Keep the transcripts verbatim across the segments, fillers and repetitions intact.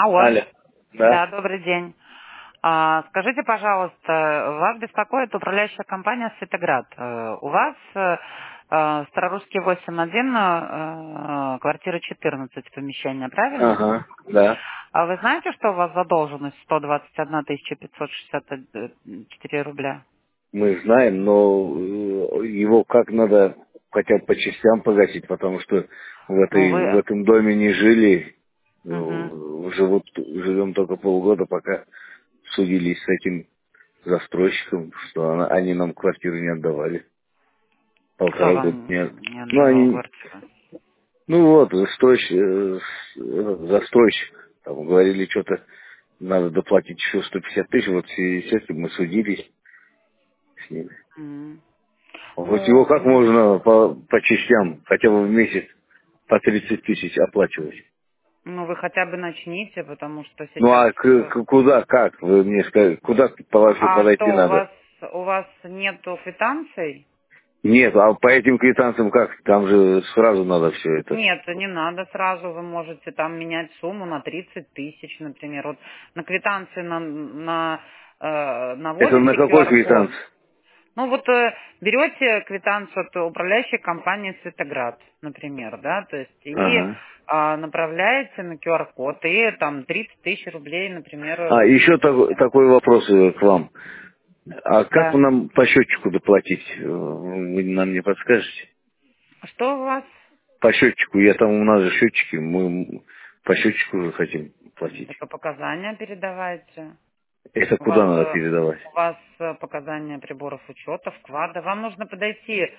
Алло. Алло. Да, Да. добрый день. А, скажите, пожалуйста, вас беспокоит управляющая компания «Светоград». Э, У вас э, э, Старорусский восемь один, э, квартира четырнадцать, помещение, правильно? Ага. Да. А вы знаете, что у вас задолженность сто двадцать одна тысяча пятьсот шестьдесят четыре рубля? Мы знаем, но э, его как надо хотя бы по частям погасить, потому что в Ну, этой в вы... этом доме не жили. Мгм. э, Живут, живем только полгода, пока судились с этим застройщиком, что она- они нам квартиру не отдавали. Кто Полтора года вам не от- не Ну, отдавал они, квартиру? ну вот, застройщик, э, с- э, застройщик. Там говорили, что-то надо доплатить еще сто пятьдесят тысяч. Вот в связи с этим мы судились с ними. М. Вот его Ну, как м, можно по, по частям, хотя бы в месяц, по тридцать тысяч оплачивать? ну, вы хотя бы начните, потому что Ну сейчас... а к- э, к- куда, как? Вы мне скажете, куда вообще А подойти что, у надо? вас у вас нету квитанций? Нет, а по этим квитанциям как? Там же сразу надо все это. Нет, не надо сразу, вы можете там менять сумму на тридцать тысяч, например. Вот на квитанции на, на, э, Это на наводите какой Q R-код. квитанции? Ну вот э, берете квитанцию от управляющей компании «Светоград», например, да, то есть и Ага. а, направляете на Q R-код, и там тридцать тысяч рублей, например, А, еще такой, спишите. такой вопрос э, к вам. А как Да. нам по счетчику доплатить? Э, Вы нам не подскажете? Что у вас? По счетчику, я там, у нас же счетчики, мы по счетчику уже хотим платить. Так показания передавайте. Это У вас, куда надо э, передавать? у вас э, показания приборов учета, вклада. Вам нужно подойти э,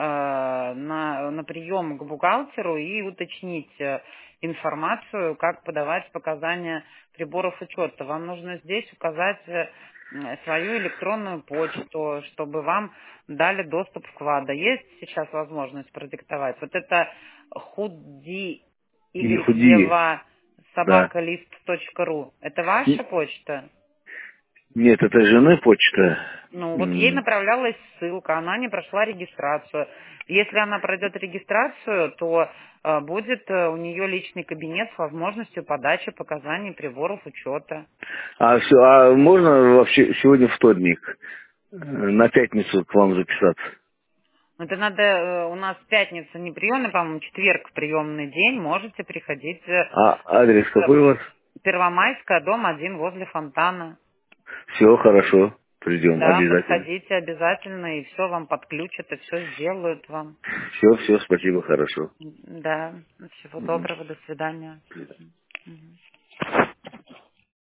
на, на прием к бухгалтеру и уточнить э, информацию, как подавать показания приборов учета. Вам нужно здесь указать э, м, свою электронную почту, чтобы вам дали доступ вклада. Есть сейчас возможность продиктовать? Вот это худи Или худее? Ева Да. собака лист точка ру. Это ваша Н- почта? Нет, это жены почта. Ну, вот ей М. направлялась ссылка, она не прошла регистрацию. Если она пройдет регистрацию, то э, будет э, у нее личный кабинет с возможностью подачи показаний приборов учета. А все, а можно вообще сегодня вторник, э, на пятницу к вам записаться? Это надо, э, у нас пятница не приемный, по-моему, четверг приемный день, можете приходить э, А адрес с какой у вас? Первомайская, дом один возле фонтана. Все хорошо, придем Да, обязательно. подходите обязательно, и все вам подключат, и все сделают вам. Все, все, спасибо, хорошо. Да, всего Мгм. доброго, до свидания. До свидания.